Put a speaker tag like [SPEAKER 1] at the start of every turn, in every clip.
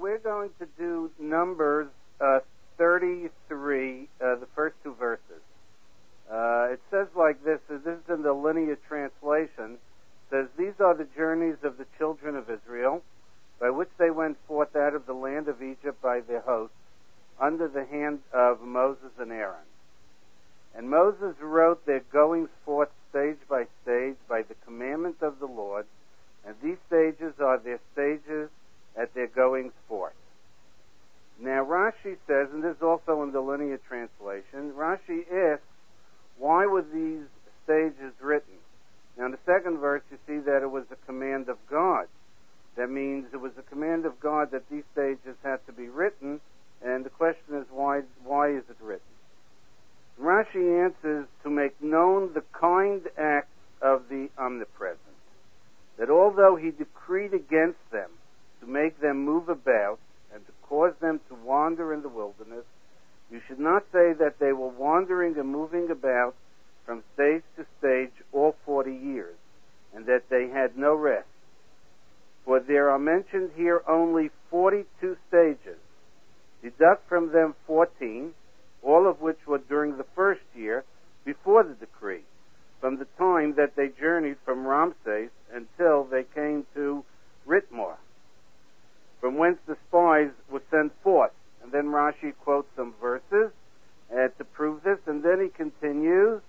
[SPEAKER 1] we're going to do Numbers 33, the first two verses. It says like this is in the Linear Translation. It says, "These are the journeys of the children of Israel, by which they went forth out of the land of Egypt by their hosts, under the hand of Moses and Aaron. And Moses wrote their goings forth stage by stage by the commandment of the Lord, and these stages are their stages at their goings forth." Now Rashi says, and this is also in the Linear Translation, Rashi asks, why were these stages written? Now in the second verse you see that it was a command of God. That means it was a command of God that these stages had to be written, and the question is why is it written? Rashi answers, to make known the kind acts of the Omnipresent, that although he decreed against them to make them move about and to cause them to wander in the wilderness, you should not say that they were wandering and moving about from stage to stage all 40 years, and that they had no rest. For there are mentioned here only 42 stages. Deduct from them 14, all of which were during the first year before the decree, from the time that they journeyed from Ramses until they came to Ritmah, from whence the spies were sent forth. And then Rashi quotes some verses to prove this, and then he continues,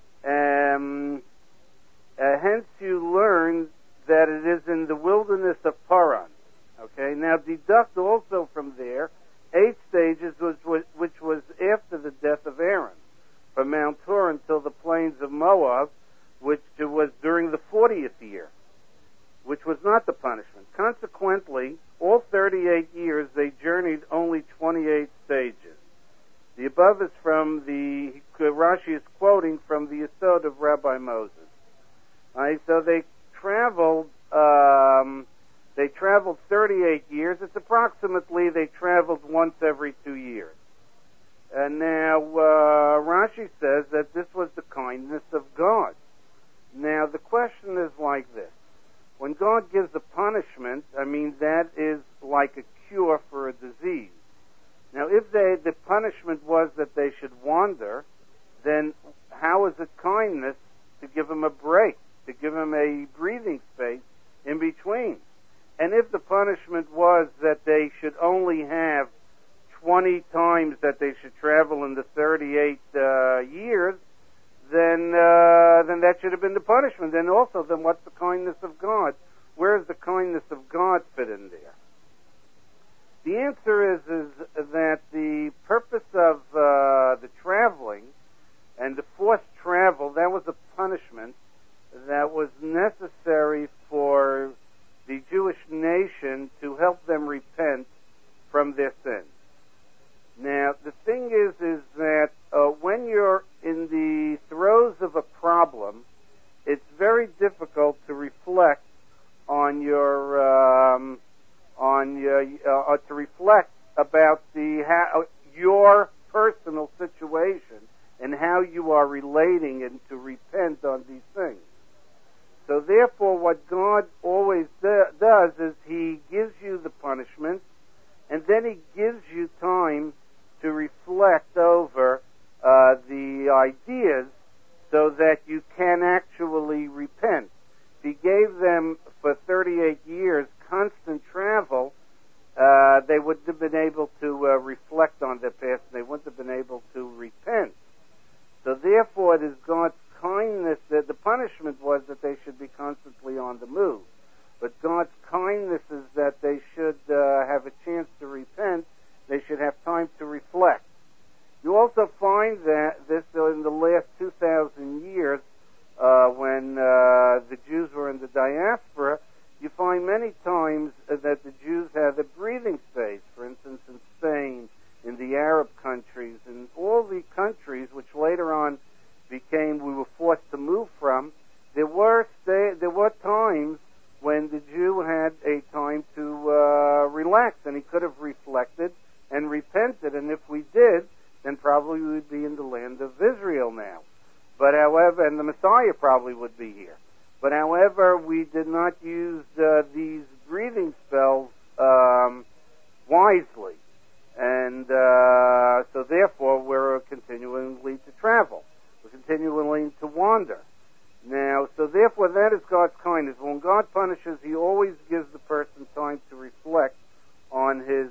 [SPEAKER 1] hence you learn that it is in the wilderness of Paran. Okay, now deduct also from there 8 stages, which was after the death of Aaron, from Mount Hor until the plains of Moab, which was during the 40th year, which was not the punishment. Consequently, all 38 years they journeyed only 28 stages. The above is from Rashi is quoting from the Yesod of Rabbi Moses. So they traveled 38 years. It's approximately they traveled once every 2 years. And now Rashi says that this was the kindness of God. Now the question is like this. When God gives a punishment, that is like a cure for a disease. Now if the punishment was that they should wander, then how is it kindness to give them a break, to give them a breathing space in between? And if the punishment was that they should only have 20 times that they should travel in the 38 years, then that should have been the punishment. Then what's the kindness of God? Where does the kindness of God fit in there? The answer is that the purpose of the traveling and the forced travel, that was a punishment that was necessary for the Jewish nation to help them repent from their sins. Now, the thing is that when you're in the throes of a problem, it's very difficult to reflect on to reflect about your personal situation and how you are relating and to repent on these things. So therefore, what God always does is He gives you the punishment, and then He gives you time to reflect over the ideas so that you can actually repent. If He gave them for 38 years constant travel, they wouldn't have been able to reflect on their past, and they wouldn't have been able to repent. So therefore, it is God's kindness that the punishment was that they should be constantly on the move. But God's kindness is that they should have a chance to repent. They should have time to reflect. You also find that this in the last 2,000 years, when the Jews were in the diaspora, you find many times that the Jews had a breathing space. For instance, in Spain, in the Arab countries, in all the countries which later on we were forced to move from, there were times when the Jew had a time to relax, and he could have reflected and repented, and if we did, then probably we would be in the land of Israel now. But however, and the Messiah probably would be here. But however, we did not use these breathing spells. Why wisely. And so therefore we're continually to travel. We're continually to wander. Now, so therefore that is God's kindness. When God punishes, He always gives the person time to reflect on his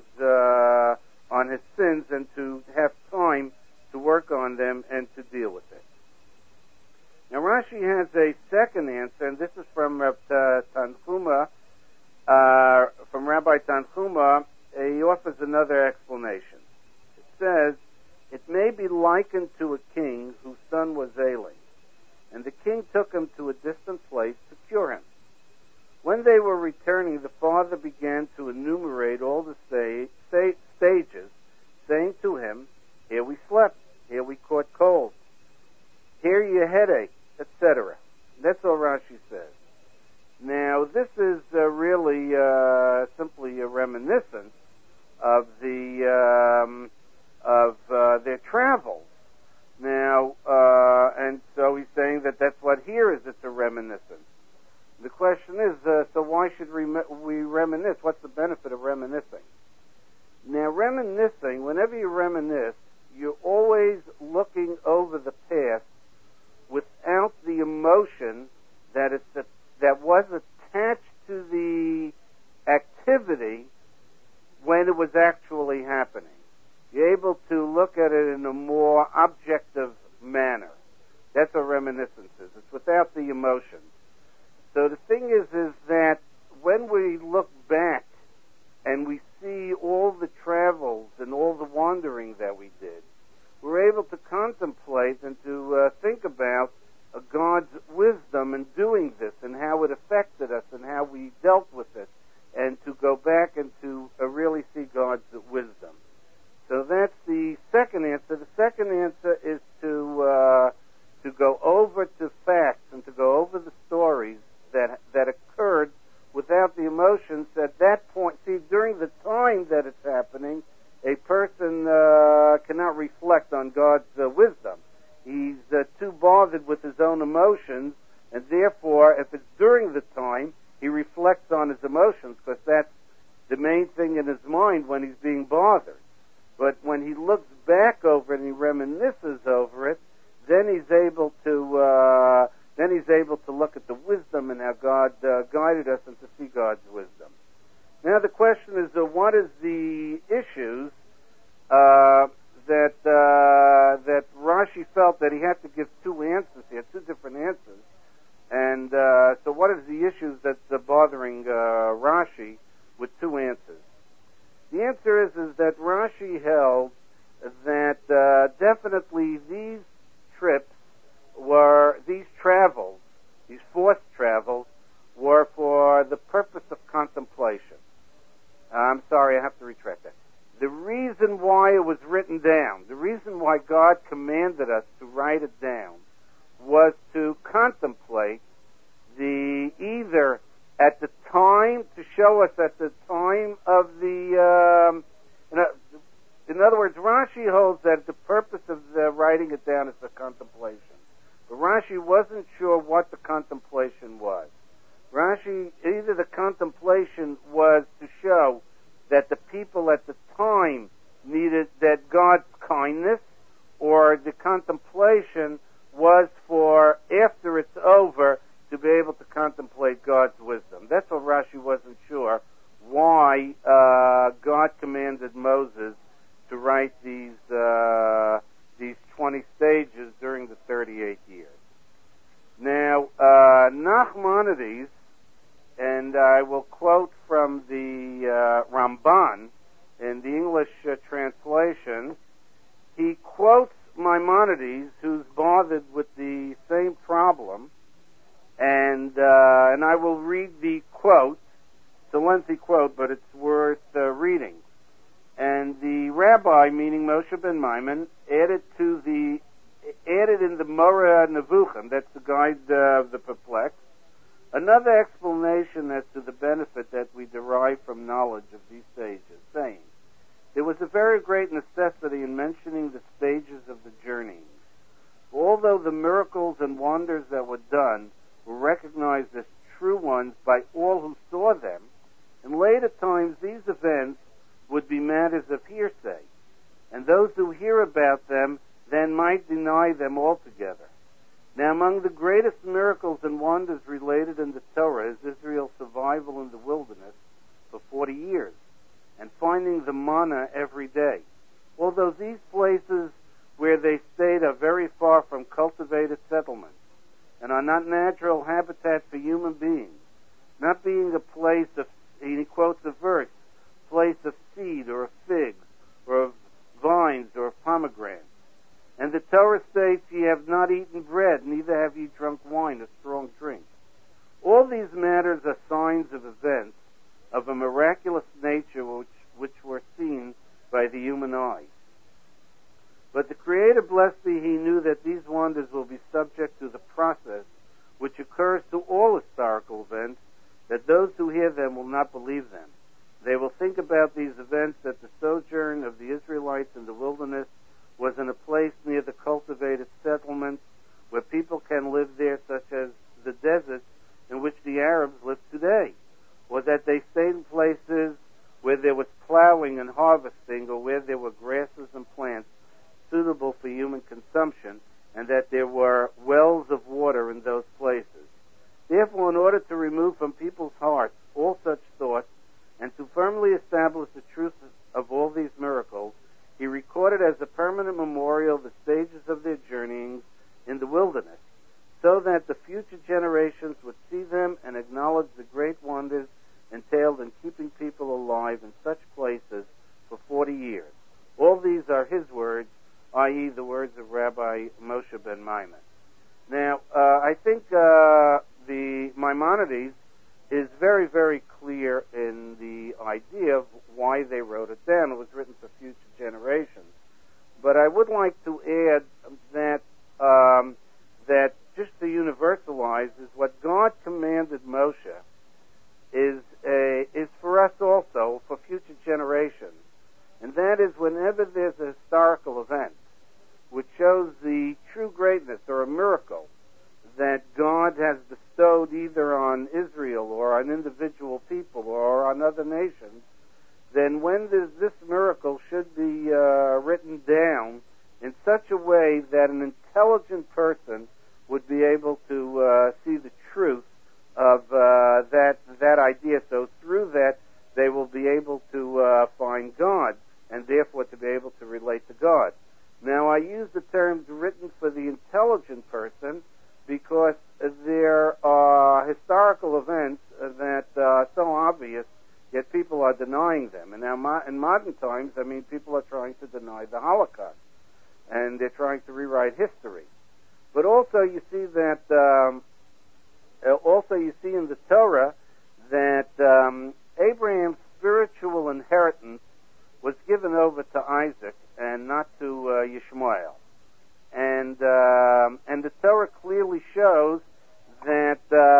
[SPEAKER 1] sins and to have time to work on them and to deal with it. Now Rashi has a second answer, and this is from Tanchuma, from Rabbi Tanchuma. He offers another explanation. It says, it may be likened to a king whose son was ailing, and the king took him to a distant place to cure him. When they were returning, the father began to enumerate all the stages, saying to him, here we slept, here we caught cold, here you headache, etc. That's all Rashi says. Now, this is really simply a reminiscence of their travels. Now, and so he's saying that that's what here is. It's a reminiscence. The question is, so why should we reminisce? What's the benefit of reminiscing? Now, reminiscing, whenever you reminisce, you're always looking over the past without the emotion that was attached to the activity when it was actually happening. You're able to look at it in a more objective manner. That's what reminiscence is. It's without the emotion. So the thing is that when we look back and we see all the travels and all the wandering that we did, we're able to contemplate and to think about God's wisdom in doing this and how it affected us and how we dealt with it, and to go back and to really see God's wisdom. So that's the second answer. The second answer is to go over to facts and to go over the stories that occurred without the emotions at that point. See, during the time that it's happening, a person cannot reflect on God's wisdom. He's too bothered with his own emotions, and therefore, if it's during the time, he reflects on his emotions, because that's the main thing in his mind when he's being bothered. But when he looks back over it and he reminisces over it, then he's able to look at the wisdom and how God guided us, and to see God's wisdom. Now the question is, what is the issues that Rashi felt that he had to give two answers here, two different answers. And so what is the issues that's bothering Rashi with two answers? The answer is that Rashi held that definitely these travels, these forced travels, were for the purpose of contemplation. I'm sorry, I have to retract that. The reason why it was written down, the reason why God commanded us to write it down, was to contemplate either at the time, to show us at the time of the, in other words, Rashi holds that the purpose of writing it down is the contemplation. But Rashi wasn't sure what the contemplation was. Rashi, either the contemplation was to show that the people at the time needed that God's kindness, or the contemplation was for after it's over to be able to contemplate God's wisdom. That's what Rashi wasn't sure, why God commanded Moses to write these 20 stages during the 38 years. Now, Nachmanides, and I will quote from the Ramban in the English translation, he quotes Maimonides, who's bothered with the same problem, and I will read the quote. It's a lengthy quote, but it's worth reading. And the rabbi, meaning Moshe ben Maimon, added in the Moreh Nevuchim, that's the guide of the perplexed, another explanation as to the benefit that we derive from knowledge of these stages, saying, there was a very great necessity in mentioning the stages of the journeying. Although the miracles and wonders that were done were recognized as true ones by all who saw them, in later times these events would be matters of hearsay, and those who hear about them then might deny them altogether. Now, among the greatest miracles and wonders related in the Torah is Israel's survival in the wilderness for 40 years and finding the manna every day. Although these places where they stayed are very far from cultivated settlements and are not natural habitat for human beings, not being a place of, he quotes a verse, place of seed or of figs or of vines or of pomegranates. And the Torah states, ye have not eaten bread, neither have ye drunk wine, a strong drink. All these matters are signs of events of a miraculous nature which were seen by the human eye. But the Creator, blessed be He, knew that these wonders will be subject to the process which occurs to all historical events, that those who hear them will not believe them. They will think about these events that the sojourn of the Israelites in the wilderness was in a place near the cultivated settlements where people can live there, such as the deserts in which the Arabs live today, or that they stayed in places where there was plowing and harvesting, or where there were grasses and plants suitable for human consumption, and that there were wells of water in those places. Therefore, in order to remove from people's hearts all such thoughts, and to firmly establish the truth of all these miracles, he recorded as a permanent memorial the stages of their journeyings in the wilderness, so that the future generations would see them and acknowledge the great wonders entailed in keeping people alive in such places for 40 years. All these are his words, i.e. the words of Rabbi Moshe ben Maimon. Now, I think the Maimonides is very, very clear in the idea of why they wrote it down. It was written for future generations. But I would like to add that that just to universalize is what God commanded Moshe is for us also, for future generations. And that is whenever there's a historical event which shows the true greatness or a miracle that God has bestowed either on Israel or on individual people or on other nations, then when this miracle should be written down in such a way that an intelligent person would be able to see the truth of that idea. So through that, they will be able to find God, and therefore to be able to relate to God. Now, I use the term written for the intelligent person because there are historical events that are so obvious, yet people are denying them. And now, in modern times, I mean, people are trying to deny the Holocaust, and they're trying to rewrite history. But also, you see that in the Torah that Abraham's spiritual inheritance was given over to Isaac and not to Yishmael. And the Torah clearly shows that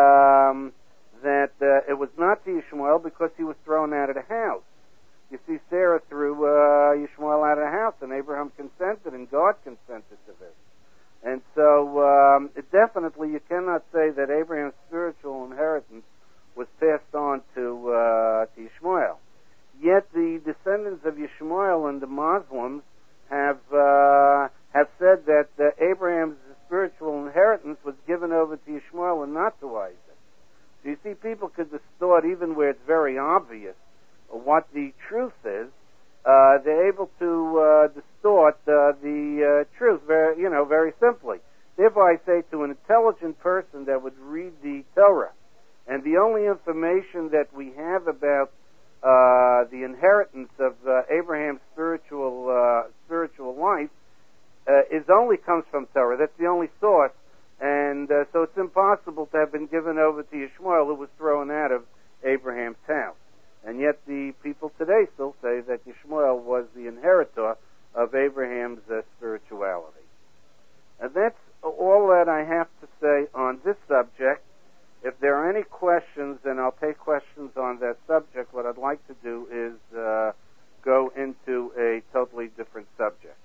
[SPEAKER 1] it was not to Yishmael because he was thrown out of the house. You see, Sarah threw Yishmael out of the house, and Abraham consented, and God consented to this. And so, definitely, you cannot say that Abraham's spiritual inheritance was passed on to Yishmael. Yet the descendants of Yishmael and the Muslims have said that Abraham's spiritual inheritance was given over to Yishmael and not to Isaac. So you see, people could distort even where it's very obvious what the truth is. They're able to distort the truth very simply. Therefore, I say to an intelligent person that would read the Torah, and the only information that we have about the inheritance of Abraham's spiritual life only comes from Torah. That's the only source, and so it's impossible to have been given over to Yishmael, who was thrown out of Abraham's house. And yet the people today still say that Yishmael was the inheritor of Abraham's spirituality. And that's all that I have to say on this subject. If there are any questions, then I'll take questions on that subject. What I'd like to do is go into a totally different subject.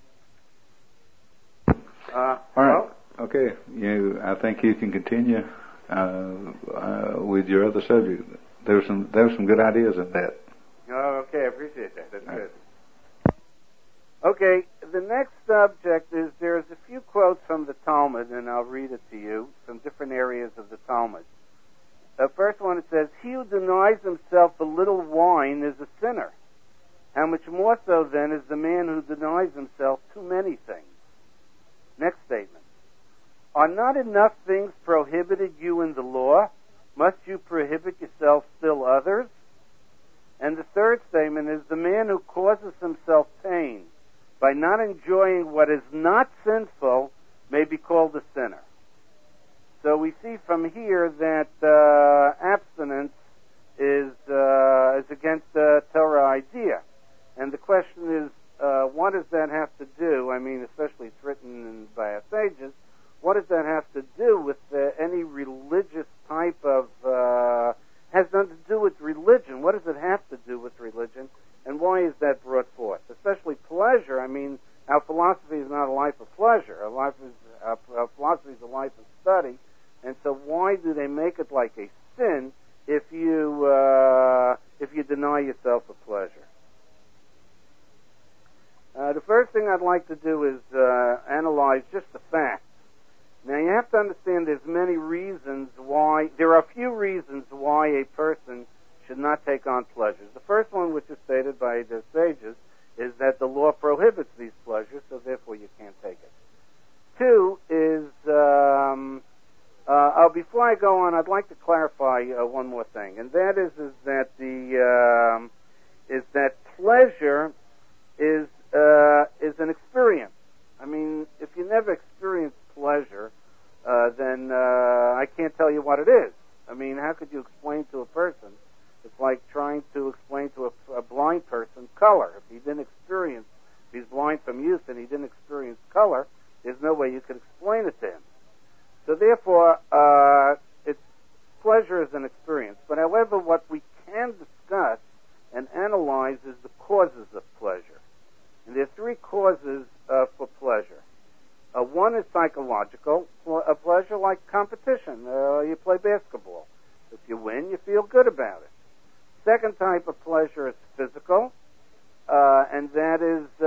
[SPEAKER 2] All right. Okay. I think you can continue with your other subject. There's some good ideas in that.
[SPEAKER 1] Oh, okay, I appreciate that. That's good. Okay, the next subject is there's a few quotes from the Talmud, and I'll read it to you from different areas of the Talmud. The first one, it says, "He who denies himself a little wine is a sinner. How much more so, then, is the man who denies himself too many things?" Next statement, "Are not enough things prohibited you in the law? Must you prohibit yourself still others?" And the third statement is, "The man who causes himself pain by not enjoying what is not sinful may be called a sinner." So we see from here that abstinence is against the Torah idea. And the question is, what does that have to do? I mean, especially it's written by our sages. What does that have to do with any religious type of... has nothing to do with religion. What does it have to do with religion? And why is that brought forth? Especially pleasure. I mean, our philosophy is not a life of pleasure. Our philosophy is a life of study. And so why do they make it like a sin if you deny yourself a pleasure? The first thing I'd like to do is analyze just the facts. Now, you have to understand there's many reasons why... There are a few reasons why a person should not take on pleasures. The first one, which is stated by the sages, is that the law prohibits these pleasures, so therefore you can't take it. Two is... before I go on, I'd like to clarify one more thing, and that is that pleasure is an experience. I mean, if you never experience pleasure, then I can't tell you what it is. I mean, how could you explain to a person? It's like trying to explain to a blind person color. If he didn't experience, if he's blind from youth and he didn't experience color, there's no way you could explain it to him. So therefore, pleasure is an experience. But however, what we can discuss and analyze is the causes of pleasure. And there are three causes for pleasure. One is psychological pleasure, like competition. You play basketball. If you win, you feel good about it. Second type of pleasure is physical, and that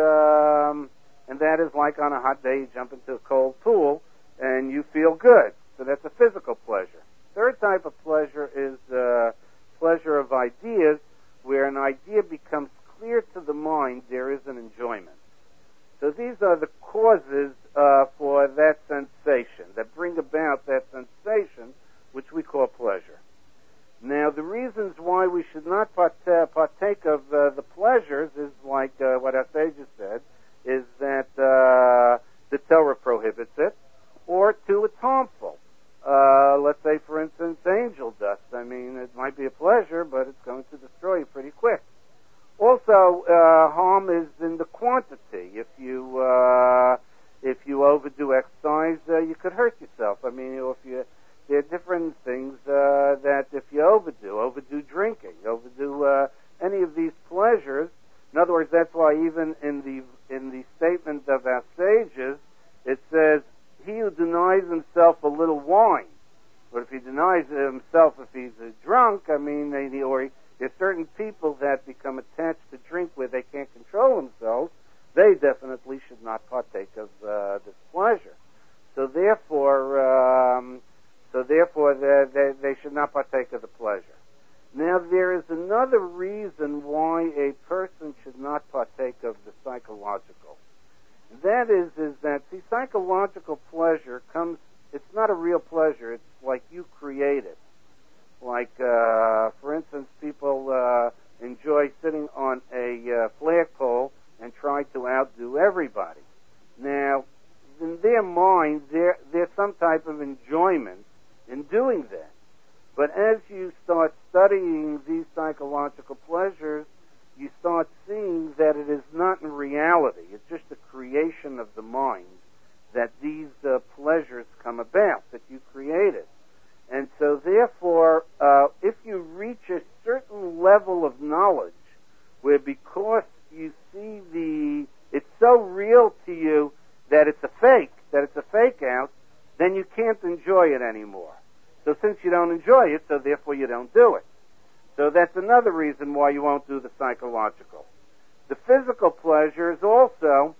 [SPEAKER 1] is like on a hot day you jump into a cold pool and you feel good. So that's a physical pleasure. Third type of pleasure is pleasure of ideas, where an idea becomes clear to the mind. There is an enjoyment. So these are the causes for that sensation, that bring about that sensation, which we call pleasure. Now, the reasons why we should not partake of the pleasures is like what our sages said, is that the Torah prohibits it, or two, it's harmful. Let's say, for instance, angel dust. I mean, it might be a pleasure, but it's going to destroy you pretty quick. Also, harm is in the quantity. If you overdo exercise, you could hurt yourself. I mean, there are different things that if you overdo drinking, overdo any of these pleasures. In other words, that's why even in the statement of our sages, it says, "He who denies himself a little wine." But if he denies himself, if he's drunk, I mean, there's certain people that become attached to drink where they can't control themselves. They definitely should not partake of this pleasure. So therefore, they should not partake of the pleasure. Now, there is another reason why a person should not partake of the psychological. That is that, see, psychological pleasure it's not a real pleasure. It's like you create it. Like, for instance, people enjoy sitting on a flagpole and try to outdo everybody. Now, in their mind, there's some type of enjoyment in doing that. But as you start studying these psychological pleasures, you start seeing that it is not in reality. It's just a creation of the mind that these pleasures come about, that you created. And so therefore, if you reach a certain level of knowledge where because you see it's so real to you that it's a fake out, then you can't enjoy it anymore. So since you don't enjoy it, so therefore you don't do it. So that's another reason why you won't do the psychological. physical pleasures also,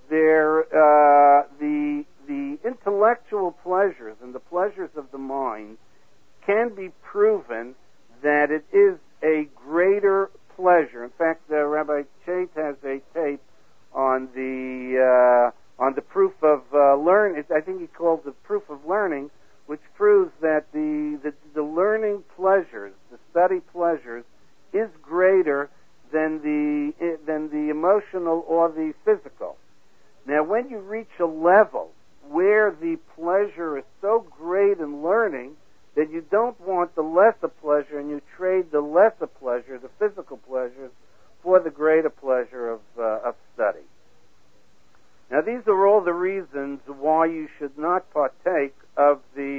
[SPEAKER 1] the intellectual pleasures and the pleasures of the mind can be proven that it is a greater pleasure. In fact, Rabbi Chait has a tape on the proof of learning. I think he calls it proof of learning, which proves that the learning pleasures, the study pleasures, is greater than the emotional or the physical. Now, when you reach a level where the pleasure is so great in learning that you don't want the lesser pleasure and you trade the lesser pleasure, the physical pleasures, for the greater pleasure of study. Now, these are all the reasons why you should not partake of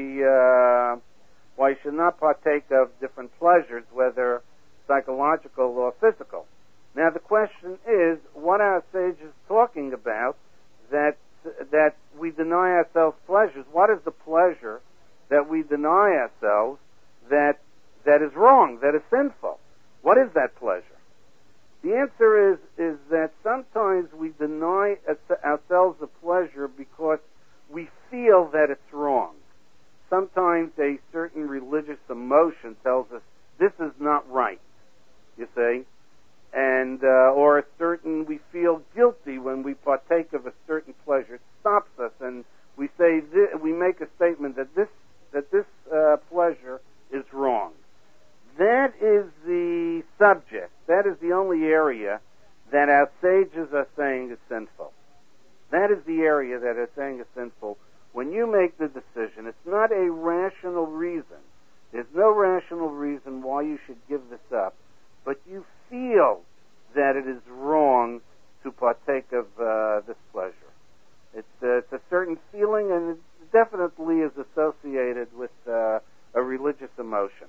[SPEAKER 1] different pleasures, whether psychological or physical. Now, the question is, what our sage is talking about, that we deny ourselves pleasures. What is the pleasure that we deny ourselves that is wrong, that is sinful? What is that pleasure? The answer is that sometimes we deny ourselves a pleasure because we feel that it's wrong. Sometimes a certain religious emotion tells us this is not right, you see, and we feel guilty when we partake of a certain pleasure. It stops us, and we make a statement that this pleasure is wrong. That is the subject. That is the only area that our sages are saying is sinful. That is the area that are saying is sinful. When you make the decision, it's not a rational reason. There's no rational reason why you should give this up, but you feel that it is wrong to partake of this pleasure. It's a certain feeling, and it definitely is associated with a religious emotion.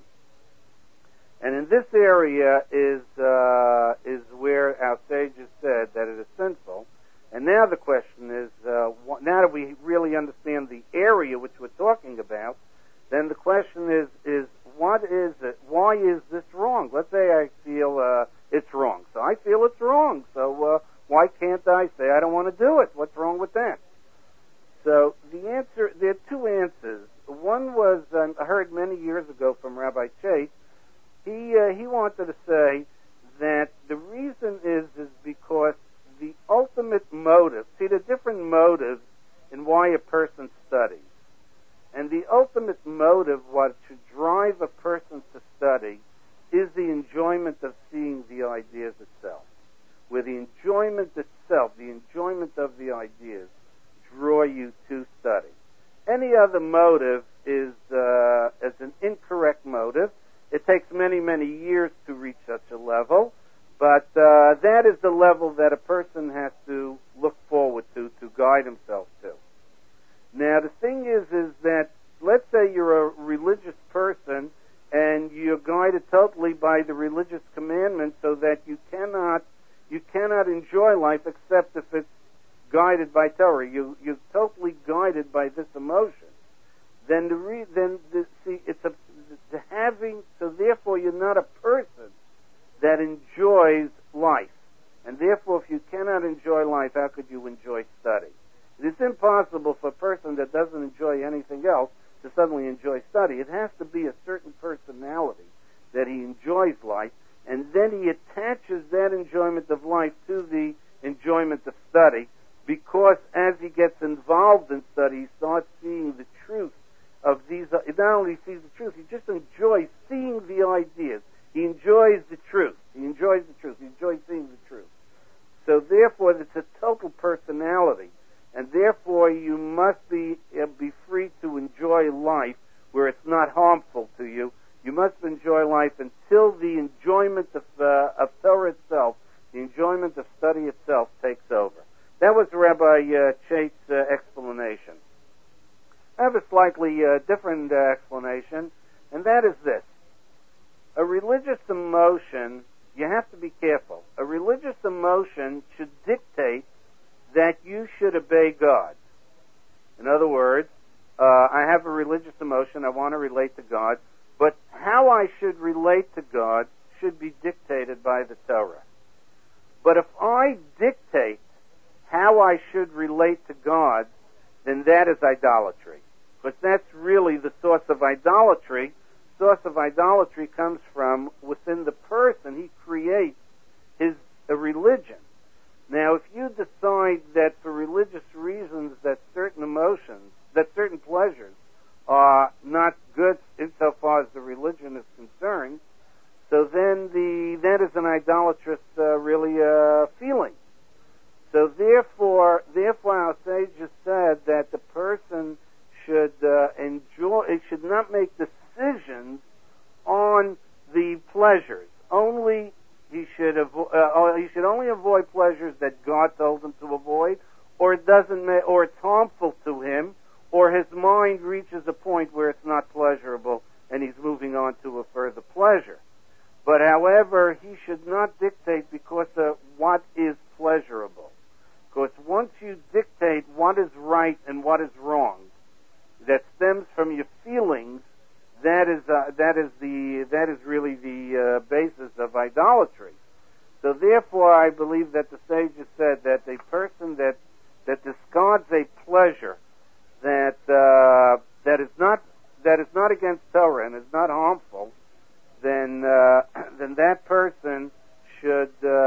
[SPEAKER 1] And in this area is where our sages said that it is sinful. And now the question is, now that we really understand the area which we're talking about, then the question is what is it? Why is this wrong? Let's say I feel it's wrong. So I feel it's wrong. So why can't I say I don't want to do it? What's wrong with that? So the answer, there are two answers. One was I heard many years ago from Rabbi Chait. He wanted to say that the reason is because the ultimate motive, see, there are different motives in why a person studies. And the ultimate motive, what should drive a person to study, is the enjoyment of seeing the ideas itself. Where the enjoyment itself, the enjoyment of the ideas, draw you to study. Any other motive is an incorrect motive. It takes many, many years to reach such a level, but that is the level that a person has to look forward to guide himself to. Now, the thing is that, let's say you're a religious person and you're guided totally by the religious commandments so that you cannot enjoy life except if it's guided by Torah. You're totally guided by this emotion. So therefore you're not a person that enjoys life. And therefore, if you cannot enjoy life, how could you enjoy study? It is impossible for a person that doesn't enjoy anything else to suddenly enjoy study. It has to be a certain personality that he enjoys life, and then he attaches that enjoyment of life to the enjoyment of study, because as he gets involved in study, he starts seeing the truth of these. He not only sees the truth, he just enjoys seeing the ideas. He enjoys the truth. He enjoys the truth. He enjoys seeing the truth. So therefore, it's a total personality. And therefore, you must be free to enjoy life where it's not harmful to you. You must enjoy life until the enjoyment of Torah itself, the enjoyment of study itself, takes over. That was Rabbi Chait's explanation. I have a slightly different explanation, and that is this. A religious emotion, you have to be careful. A religious emotion should dictate that you should obey God. In other words, I have a religious emotion, I want to relate to God, but how I should relate to God should be dictated by the Torah. But if I dictate how I should relate to God, then that is idolatry. Because that's really the source of idolatry. Source of idolatry comes from within the person. He creates a religion. Now, if you decide that for religious reasons that certain emotions, that certain pleasures are not good insofar as the religion is concerned, so then that is an idolatrous feeling. So therefore our sages said that the person should should not make decisions on the pleasures. He should only avoid pleasures that God told him to avoid, or or it's harmful to him, or his mind reaches a point where it's not pleasurable and he's moving on to a further pleasure. But however, he should not dictate because of what is pleasurable. Because once you dictate what is right and what is wrong, that stems from your feelings, that is really the basis of idolatry. So therefore, I believe that the sages said that a person that discards a pleasure that is not against Torah and is not harmful, then that person should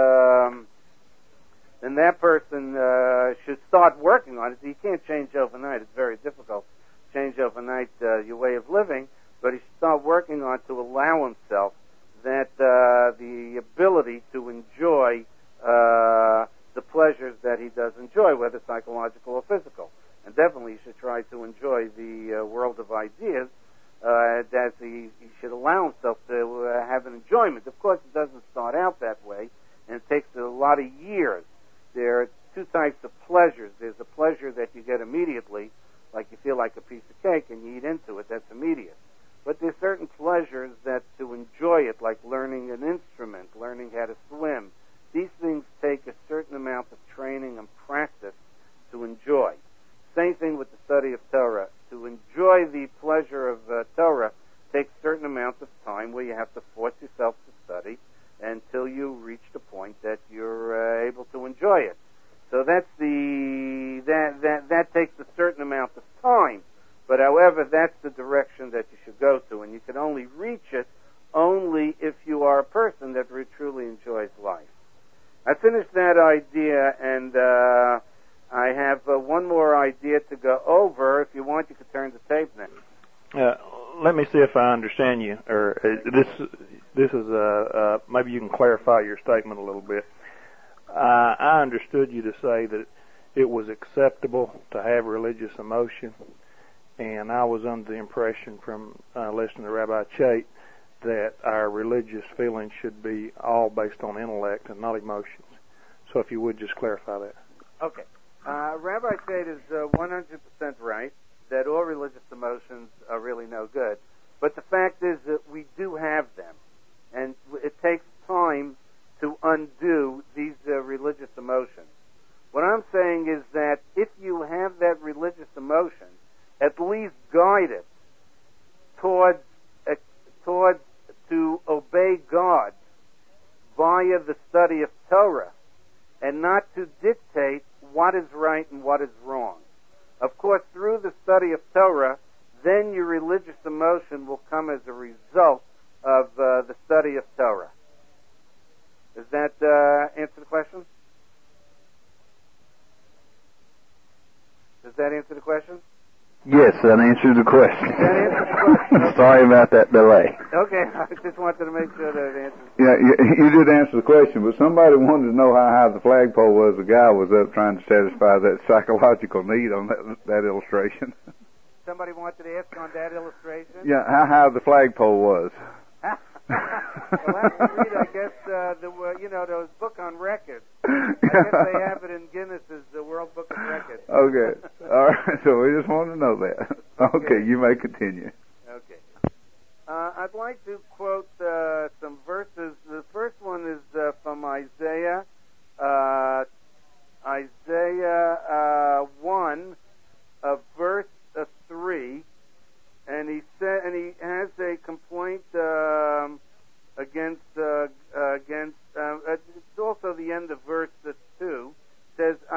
[SPEAKER 1] start working on it. You can't change overnight; it's very difficult to change overnight your way of living. But he should start working on to allow himself that the ability to enjoy the pleasures that he does enjoy, whether psychological or physical. And definitely he should try to enjoy the world of ideas, that he should allow himself to have an enjoyment. Of course, it doesn't start out that way, and it takes a lot of years. There are two types of pleasures. There's a pleasure that you get immediately, like you feel like a piece of cake and you eat into it. That's immediate. But there's certain pleasures that to enjoy it, like learning an instrument, learning how to swim, these things take a certain amount of training and practice to enjoy. Same thing with the study of Torah. To enjoy the pleasure of Torah takes certain amounts of time where you have to force yourself to study until you reach the point that you're able to enjoy it. So that takes a certain amount of time. But however, that's the direction that you should go to, and you can only reach it only if you are a person that truly enjoys life. I finished that idea, and I have one more idea to go over. If you want, you can turn the tape now.
[SPEAKER 3] Let me see if I understand you, or this is maybe you can clarify your statement a little bit. I understood you to say that it was acceptable to have religious emotion, and I was under the impression from listening to Rabbi Chait that our religious feelings should be all based on intellect and not emotions. So if you would just clarify that.
[SPEAKER 1] Okay. Rabbi Chait is 100% right that all religious emotions are really no good. But the fact is that we do have them, and it takes time to undo these religious emotions. What I'm saying is that if you have that religious emotion, at least guide it towards to obey God via the study of Torah, and not to dictate what is right and what is wrong. Of course, through the study of Torah, then your religious emotion will come as a result of the study of Torah. Does that answer the question? Does that answer the question?
[SPEAKER 2] Yes, that answers the question. Sorry about that delay.
[SPEAKER 1] Okay, I just wanted to make sure that it answers.
[SPEAKER 2] Yeah, you did answer the question, but somebody wanted to know how high the flagpole was. The guy was up trying to satisfy that psychological need on that illustration.
[SPEAKER 1] Somebody wanted to ask on that illustration?
[SPEAKER 2] Yeah, how high the flagpole was.
[SPEAKER 1] Well, have to read, I guess, those book on records. I guess they have it in Guinness's World Book of Records.
[SPEAKER 2] Okay. All right. So we just wanted to know that. Okay. You may continue.
[SPEAKER 1] Okay. I'd like to quote some verses. The first one is from Isaiah. Isaiah 1, verse 3. And he has a complaint against. It's also the end of verse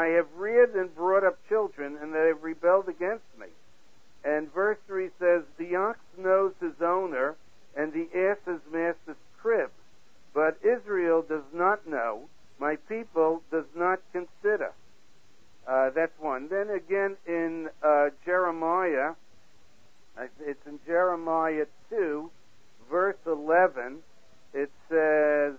[SPEAKER 1] I have reared and brought up children, and they have rebelled against me. And verse 3 says, the ox knows his owner, and the ass his master's crib. But Israel does not know, my people does not consider. That's one. Then again in Jeremiah, it's in Jeremiah 2, verse 11, it says,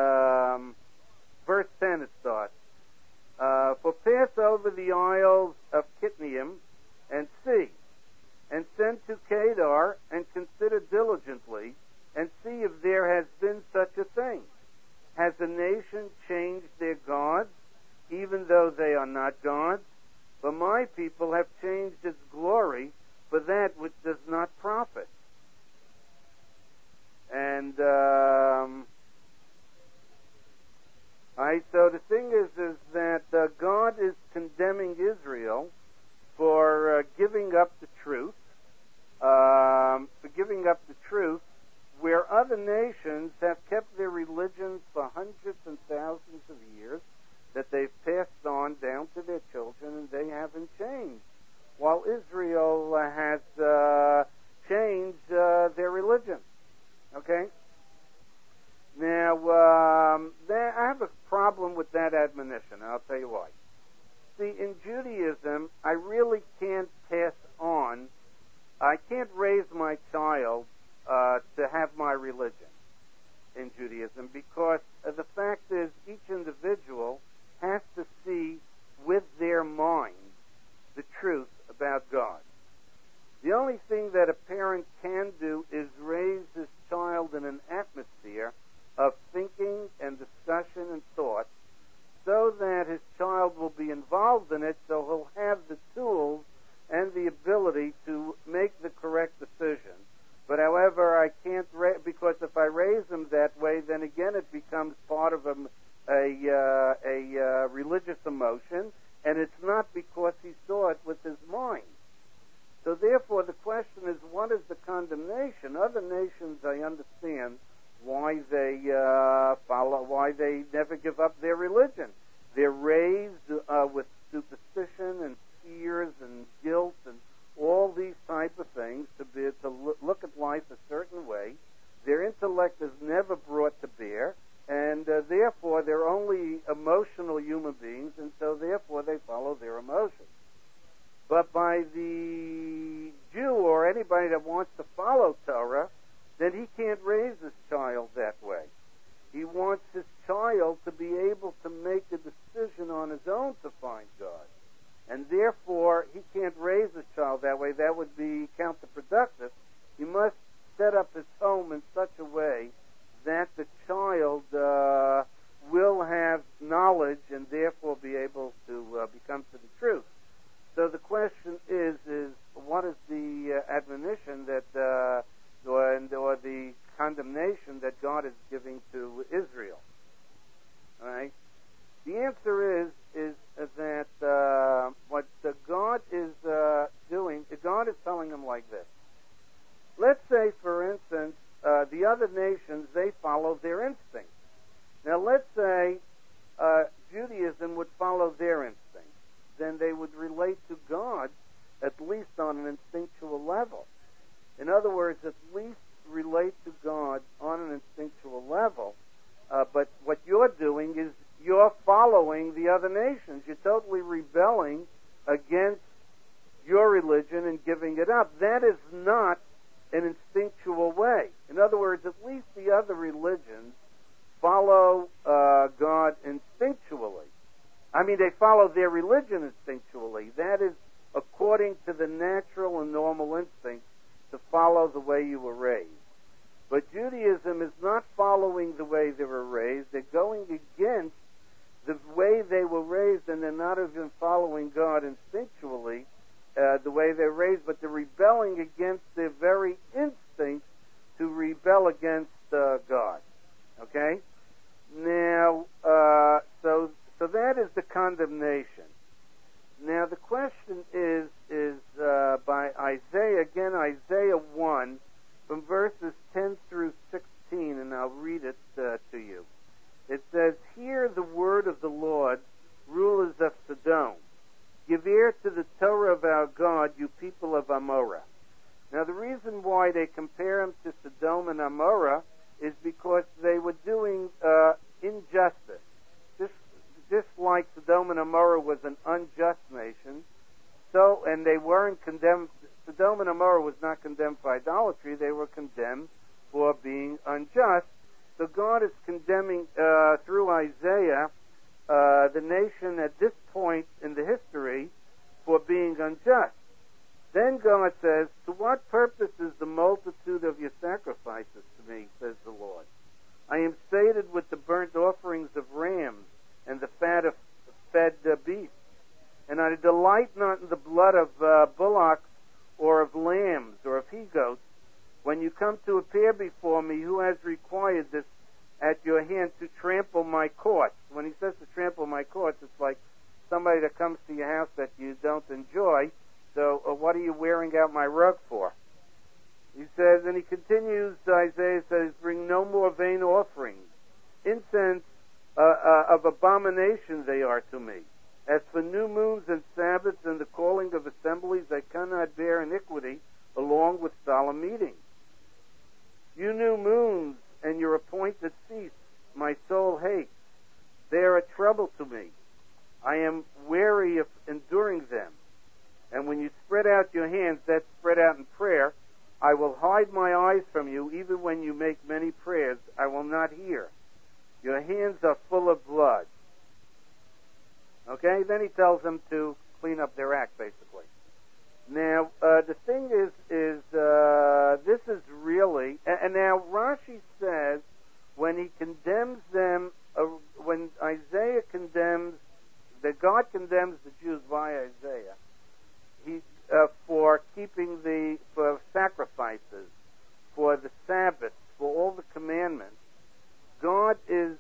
[SPEAKER 1] verse 10 it starts, for pass over the isles of Kitneum and see, and send to Kedar, and consider diligently, and see if there has been such a thing. Has a nation changed their gods, even though they are not gods? For my people have changed its glory for that which does not profit. And so the thing is that God is condemning Israel for giving up the truth, where other nations have kept their religions for hundreds and thousands of years, that they've passed on down to their children, and they haven't changed, while Israel has changed their religion. Okay? Now, I have a problem with that admonition, and I'll tell you why. See, in Judaism, I really can't pass on, I can't raise my child to have my religion in Judaism, because the fact is each individual has to see with their mind the truth about God. The only thing that a parent can do is raise his child in an atmosphere of thinking and discussion and thought, so that his child will be involved in it, so he'll have the tools and the ability to make the correct decision. But however, I can't, because if I raise him that way, then again it becomes part of a religious emotion, and it's not because he saw it with his mind. So therefore, the question is, what is the condemnation? Other nations, I understand why they why they never give up their religion. They're raised with superstition and fears and guilt and all these type of things to look at life a certain way. Their intellect is never brought to bear, and therefore they're only emotional human beings, and so therefore they follow their emotions. But by the Jew or anybody that wants to follow Torah, then he can't raise his child that way. He wants his child to be able to make a decision on his own to find God. And therefore, he can't raise his child that way. That would be counterproductive. He must set up his home in such a way that the child will have knowledge and therefore be able to become to the truth. So the question is what is the admonition that, or the condemnation that God is giving to Israel? All right? The answer is that what God is doing, God is telling them like this. Let's say, for instance, the other nations, they follow their instincts. Now, let's say Judaism would follow their instincts. Then they would relate to God at least on an instinctual level. In other words, at least relate to God on an instinctual level. But what you're doing is you're following the other nations. You're totally rebelling against your religion and giving it up. That is not an instinctual way. In other words, at least the other religions follow God instinctually. I mean, they follow their religion instinctually. That is according to the natural and normal instinct to follow the way you were raised. But Judaism is not following the way they were raised. They're going against the way they were raised, and they're not even following God instinctually the way they're raised, but they're rebelling against their very instinct to rebel against God. Okay? Now, so that is the condemnation. Now, the question is by Isaiah, again, Isaiah 1, from verses 10 through 16, and I'll read it to you. It says, "Hear the word of the Lord, rulers of Sodom. Amorah. Now, the reason why they compare him to Sodom and Amorah is because they were doing injustice. Just like Sodom and Amorah was an unjust nation, and they weren't condemned. Sodom and Amorah was not condemned for idolatry; they were condemned for being unjust. So God is condemning through Isaiah the nation at this point in the history for being unjust. Then God says, "To what purpose is the multitude of your sacrifices to me, says the Lord? I am sated with the burnt offerings of rams and the fat of fed beasts, and I delight not in the blood of bullocks or of lambs or of he-goats. When you come to appear before me, who has required this at your hand to trample my courts?" When he says to trample my courts, it's like somebody that comes to your house that you don't enjoy. So what are you wearing out my rug for? He says, and he continues, Isaiah says, "Bring no more vain offerings. Incense of abomination they are to me. As for new moons and Sabbaths and the calling of assemblies, I cannot bear iniquity along with solemn meetings. You new moons and your appointed feasts, my soul hates. They are a trouble to me. I am weary of enduring them. And when you spread out your hands," that's spread out in prayer, "I will hide my eyes from you. Even when you make many prayers, I will not hear. Your hands are full of blood." Okay, then he tells them to clean up their act, basically. Now, the thing is this is really, and now Rashi says when he condemns them, when Isaiah condemns, that God condemns the Jews via Isaiah, for keeping for sacrifices, for the Sabbath, for all the commandments. God is,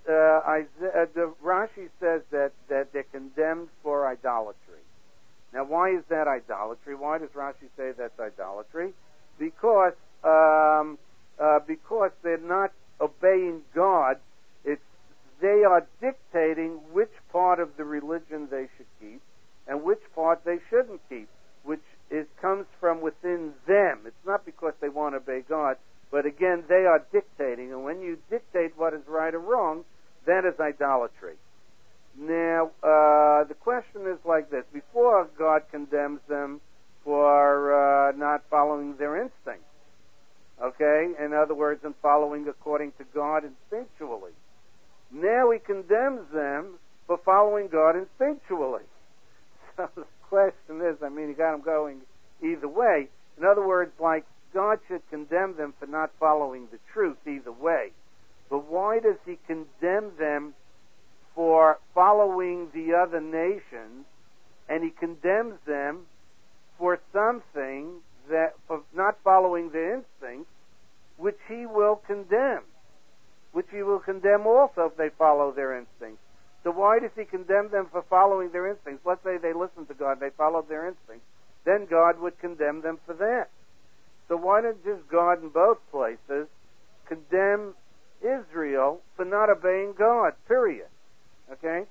[SPEAKER 1] Rashi says that they're condemned for idolatry. Now, why is that idolatry? Why does Rashi say that's idolatry? Because they're not obeying God. They are dictating which part of the religion they should keep and which part they shouldn't keep, which comes from within them. It's not because they want to obey God, but again, they are dictating. And when you dictate what is right or wrong, that is idolatry. Now, the question is like this. Before God condemns them for not following their instincts, okay? In other words, in following according to God instinctually. Now he condemns them for following God instinctually. So the question is, you got them going either way. In other words, like, God should condemn them for not following the truth either way. But why does he condemn them for following the other nations, and he condemns them for something for not following their instincts, which he will condemn, which he will condemn also if they follow their instincts? So why does he condemn them for following their instincts? Let's say they listened to God, they followed their instincts, then God would condemn them for that. So why didn't just God in both places condemn Israel for not obeying God, period? Okay?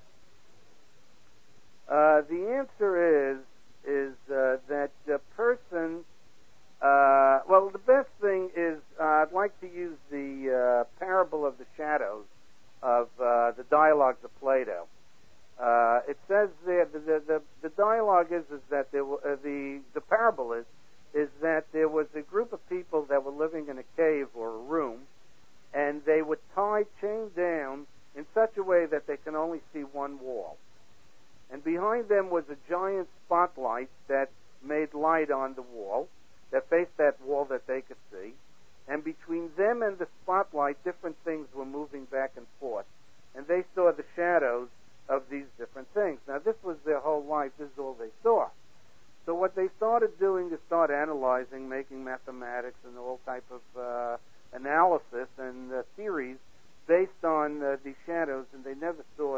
[SPEAKER 1] The answer is that the person, the best thing is, I'd like to use the parable of the shadows of the dialogues of Plato. It says there, the dialogue is that the parable is that there was a group of people that were living in a cave or a room, and they were chained down in such a way that they can only see one wall. And behind them was a giant spotlight that made light on the wall, that faced that wall that they could see. And between them and the spotlight, different things were moving back and forth. And they saw the shadows of these different things. Now, this was their whole life. This is all they saw. So what they started doing is start analyzing, making mathematics and all type of analysis and theories based on these shadows, and they never saw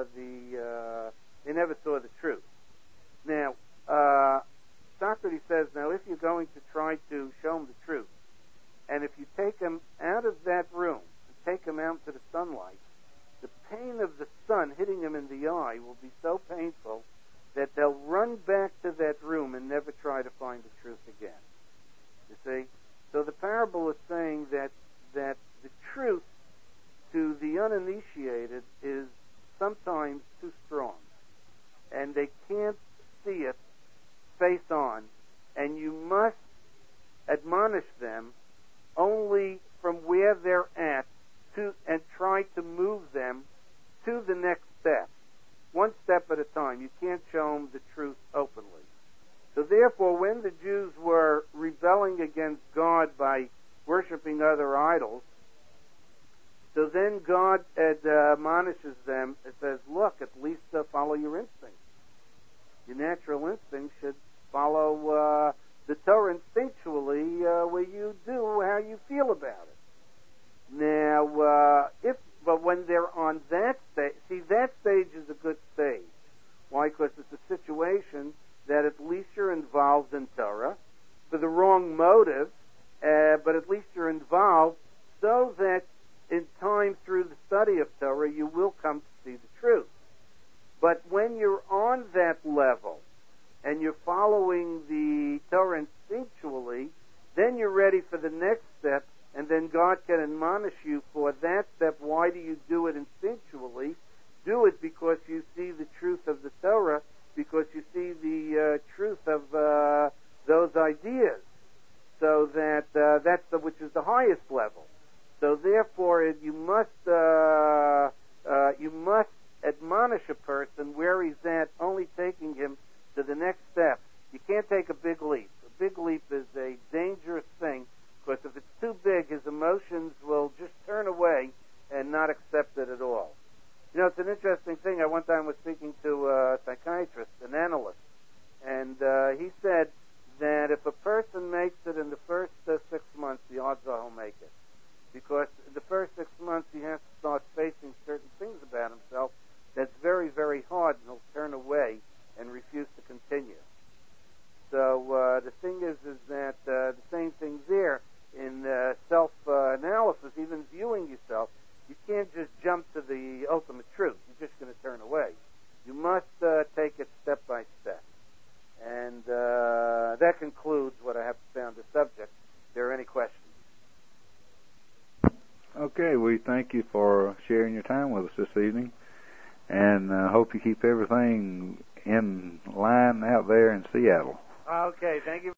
[SPEAKER 1] the truth. Now, Socrates says, now if you're going to try to show them the truth, and if you take them out of that room, and take them out to the sunlight, the pain of the sun hitting them in the eye will be so painful that they'll run back to that room and never try to find the truth again. You see? So the parable is saying that the truth to the uninitiated is sometimes too strong, and they can't see it face on, and you must admonish them only from where they're at and try to move them to the next step, one step at a time. You can't show them the truth openly. So therefore, when the Jews were rebelling against God by worshiping other idols, so then God admonishes them and says, look, at least follow your instincts. Your natural instinct should follow the Torah instinctually where you do how you feel about it. Now, but when they're on that stage, see, that stage is a good stage. Why? Because it's a situation that at least you're involved in Torah for the wrong motive, but at least you're involved so that in time through the study of Torah you will come to see the truth. But when you're on that level and you're following the Torah instinctually, then you're ready for the next step, and then God can admonish you for that step. Why do you do it instinctually? Do it because you see the truth of the Torah, because you see the truth of those ideas. So that which is the highest level. So therefore, you must admonish a person where he's at, only taking him to the next step. You can't take a big leap. A big leap is a dangerous thing, because if it's too big, his emotions will just turn away and not accept it at all. You know, it's an interesting thing. I one time was speaking to a psychiatrist, an analyst, and he said that if a person makes it in the first 6 months, the odds are he'll make it. Because in the first 6 months, he has to start facing certain things about himself that's very, very hard, and he'll turn away and refuse to continue. So the thing is that the same thing there in self-analysis, even viewing yourself, you can't just jump to the ultimate truth. You're just going to turn away. You must take it step by step. And that concludes what I have to say on the subject. If there are any questions?
[SPEAKER 2] Okay, we thank you for sharing your time with us this evening, and hope you keep everything in line out there in Seattle.
[SPEAKER 1] Okay, thank you.